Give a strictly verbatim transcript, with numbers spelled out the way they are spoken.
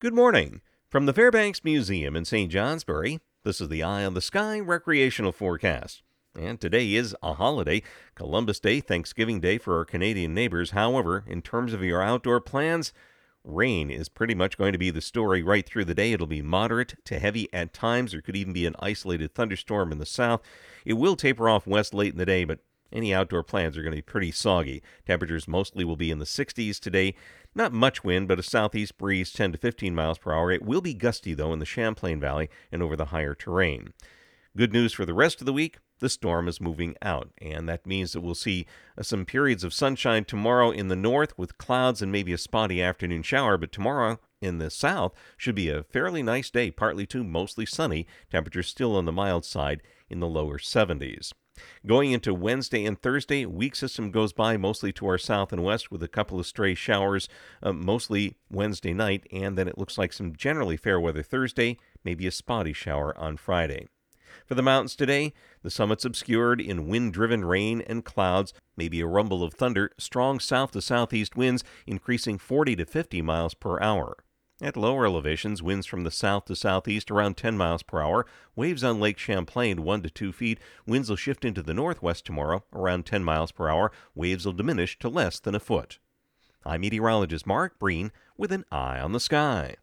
Good morning. From the Fairbanks Museum in Saint Johnsbury, this is the Eye on the Sky recreational forecast. And today is a holiday, Columbus Day, Thanksgiving Day for our Canadian neighbors. However, in terms of your outdoor plans, rain is pretty much going to be the story right through the day. It'll be moderate to heavy at times. There could even be an isolated thunderstorm in the south. It will taper off west late in the day, but any outdoor plans are going to be pretty soggy. Temperatures mostly will be in the sixties today. Not much wind, but a southeast breeze ten to fifteen miles per hour. It will be gusty, though, in the Champlain Valley and over the higher terrain. Good news for the rest of the week, the storm is moving out, and that means that we'll see uh, some periods of sunshine tomorrow in the north with clouds and maybe a spotty afternoon shower, but tomorrow in the south should be a fairly nice day, partly to mostly sunny, temperatures still on the mild side in the lower seventies. Going into Wednesday and Thursday, weak system goes by mostly to our south and west with a couple of stray showers, uh, mostly Wednesday night, and then it looks like some generally fair weather Thursday, maybe a spotty shower on Friday. For the mountains today, the summits obscured in wind-driven rain and clouds, maybe a rumble of thunder, strong south to southeast winds increasing forty to fifty miles per hour. At lower elevations, winds from the south to southeast around ten miles per hour. Waves on Lake Champlain one to two feet. Winds will shift into the northwest tomorrow around ten miles per hour. Waves will diminish to less than a foot. I'm meteorologist Mark Breen with an Eye on the Sky.